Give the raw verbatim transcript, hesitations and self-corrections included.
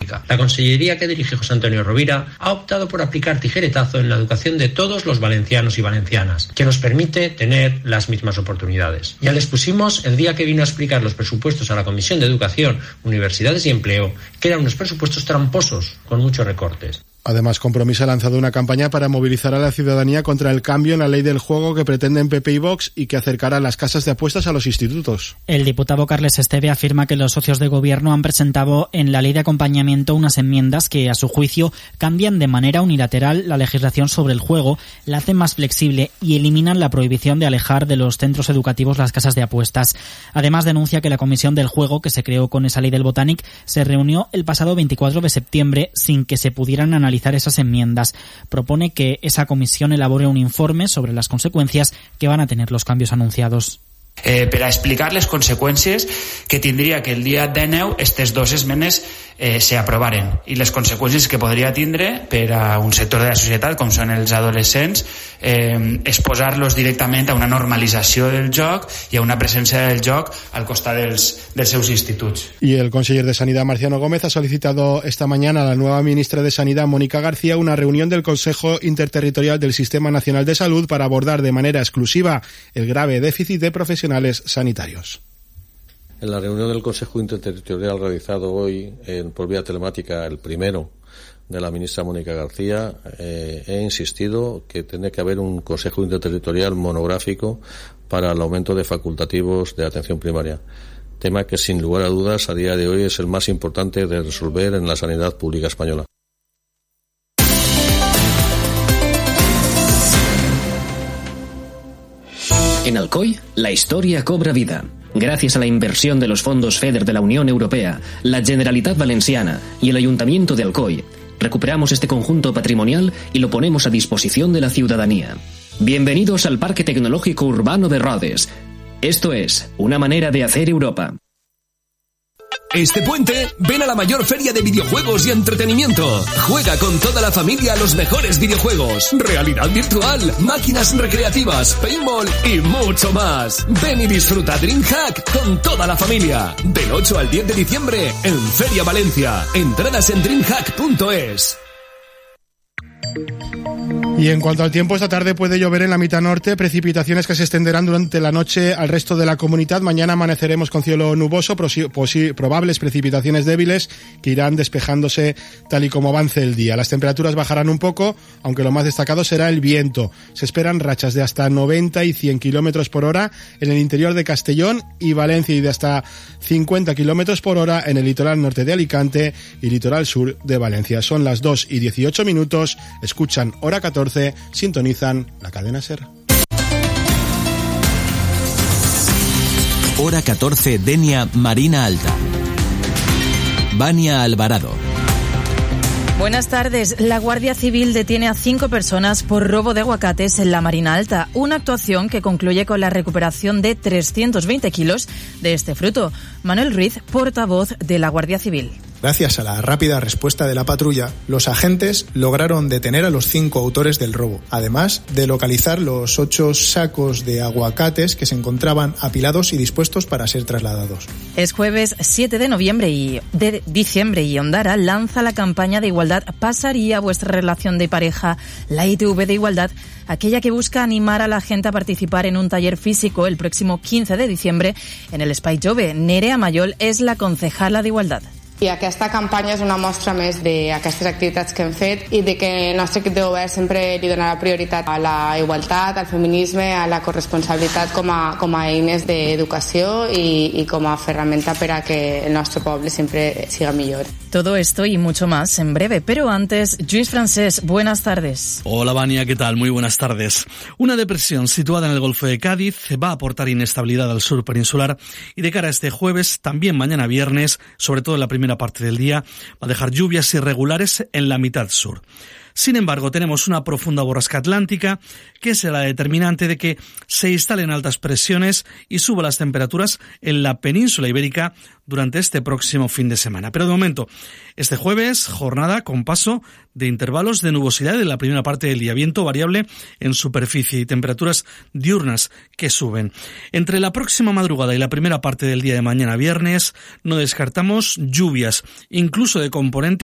pública. La consellería que dirige José Antonio Rovira ha optado por aplicar tijeretazo en la educación de todos los valencianos y valencianas, que nos permite tener las mismas oportunidades. Ya les pusimos el día que vino a explicar los presupuestos a la Comisión de Educación, Universidades y Empleo, que eran unos presupuestos tramposos, con muchos recortes. Además, Compromís ha lanzado una campaña para movilizar a la ciudadanía contra el cambio en la ley del juego que pretenden P P y Vox y que acercará las casas de apuestas a los institutos. El diputado Carles Esteve afirma que los socios de gobierno han presentado en la ley de acompañamiento unas enmiendas que, a su juicio, cambian de manera unilateral la legislación sobre el juego, la hacen más flexible y eliminan la prohibición de alejar de los centros educativos las casas de apuestas. Además, denuncia que la Comisión del Juego, que se creó con esa ley del Botànic, se reunió el pasado veinticuatro de septiembre sin que se pudieran analizar esas enmiendas. Propone que esa comisión elabore un informe sobre las consecuencias que van a tener los cambios anunciados. Eh, per a explicar les conseqüències que tindria que el dia dinou aquestes dues esmenes eh, s'aprovaren i les conseqüències que podria tindre per a un sector de la societat com són els adolescents, eh, exposar-los directament a una normalització del joc i a una presència del joc al costat dels, dels seus instituts. Y el conseller de Sanidad, Marciano Gómez, ha solicitado esta mañana a la nueva ministra de Sanidad, Mónica García, una reunión del Consejo Interterritorial del Sistema Nacional de Salud para abordar de manera exclusiva el grave déficit de profesionales sanitarios. En la reunión del Consejo Interterritorial realizado hoy en, por vía telemática, el primero de la ministra Mónica García, eh, he insistido que tiene que haber un Consejo Interterritorial monográfico para el aumento de facultativos de atención primaria, tema que sin lugar a dudas a día de hoy es el más importante de resolver en la sanidad pública española. En Alcoy, la historia cobra vida. Gracias a la inversión de los fondos FEDER de la Unión Europea, la Generalitat Valenciana y el Ayuntamiento de Alcoy, recuperamos este conjunto patrimonial y lo ponemos a disposición de la ciudadanía. Bienvenidos al Parque Tecnológico Urbano de Rodes. Esto es una manera de hacer Europa. Este puente, ven a la mayor feria de videojuegos y entretenimiento. Juega con toda la familia a los mejores videojuegos, realidad virtual, máquinas recreativas, paintball y mucho más. Ven y disfruta DreamHack con toda la familia. Del ocho al diez de diciembre en Feria Valencia. Entradas en dreamhack punto es. Y en cuanto al tiempo, esta tarde puede llover en la mitad norte, precipitaciones que se extenderán durante la noche al resto de la comunidad. Mañana amaneceremos con cielo nuboso, probables precipitaciones débiles que irán despejándose tal y como avance el día. Las temperaturas bajarán un poco, aunque lo más destacado será el viento. Se esperan rachas de hasta noventa y cien kilómetros por hora en el interior de Castellón y Valencia y de hasta cincuenta kilómetros por hora en el litoral norte de Alicante y litoral sur de Valencia. Son las dos y dieciocho minutos, escuchan Hora catorce, sintonizan la cadena SER. Hora catorce, Denia, Marina Alta. Vania Alvarado. Buenas tardes. La Guardia Civil detiene a cinco personas por robo de aguacates en la Marina Alta, una actuación que concluye con la recuperación de trescientos veinte kilos de este fruto. Manuel Ruiz, portavoz de la Guardia Civil. Gracias a la rápida respuesta de la patrulla, los agentes lograron detener a los cinco autores del robo, además de localizar los ocho sacos de aguacates que se encontraban apilados y dispuestos para ser trasladados. Es jueves siete de noviembre y de diciembre y Ondara lanza la campaña de igualdad Pasaría vuestra relación de pareja, la I T V de igualdad, aquella que busca animar a la gente a participar en un taller físico el próximo quince de diciembre en el Espai Jove. Nerea Mayol és la concejala d'Igualtat. I aquesta campanya és una mostra més d'aquestes activitats que hem fet i de que el nostre equip de govern sempre li donarà prioritat a la igualtat, al feminisme, a la corresponsabilitat com a, com a eines d'educació i, i com a ferramenta per a que el nostre poble sempre siga millor. Todo esto y mucho más en breve, pero antes, Lluís Francés, buenas tardes. Hola Vania, ¿qué tal? Muy buenas tardes. Una depresión situada en el Golfo de Cádiz va a aportar inestabilidad al sur peninsular y de cara a este jueves, también mañana viernes, sobre todo en la primera parte del día, va a dejar lluvias irregulares en la mitad sur. Sin embargo, tenemos una profunda borrasca atlántica que será la determinante de que se instalen altas presiones y suban las temperaturas en la península ibérica durante este próximo fin de semana. Pero de momento, este jueves, jornada con paso de intervalos de nubosidad en la primera parte del día, viento variable en superficie y temperaturas diurnas que suben. Entre la próxima madrugada y la primera parte del día de mañana viernes, no descartamos lluvias, incluso de componente